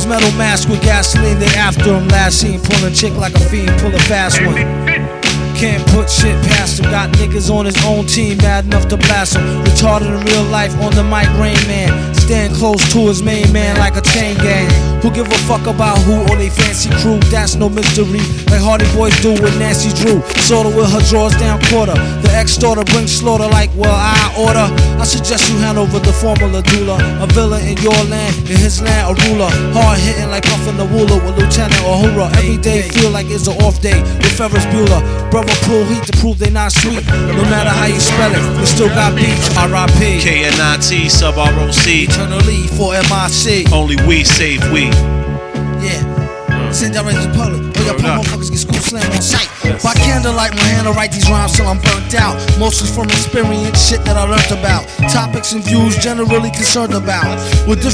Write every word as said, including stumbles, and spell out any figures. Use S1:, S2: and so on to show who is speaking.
S1: metal mask with gasoline, they after him. Last seen pulling chick like a fiend, pull a fast one. Can't put shit past him. Got niggas on his own team mad enough to blast him. Retarded in real life on the mic, Rain Man. Stand close to his main man like a chain gang. Who give a fuck about who or they fancy crew? That's no mystery, like Hardy Boys do with Nancy Drew. Sorta with her drawers down quarter. The ex-daughter brings slaughter like, well, I order. I suggest you hand over the formula doula. A villain in your land, in his land a ruler. Hard hitting like Puffin the Wooler with Lieutenant Uhura. Every day feel like it's an off day with Ferris Bueller. Brother pull heat to prove they not sweet. No matter how you spell it, they still got beats. R I P
S2: K N I T sub R O C.
S1: Eternally for M I C.
S2: Only we save we.
S1: Yeah. Send that right to the public. Oh, y'all poor motherfuckers get school slam on sight. By candlelight, my hand to write these rhymes till I'm burnt out. Mostly from experience, shit that I learned about. Topics and views generally concerned about. With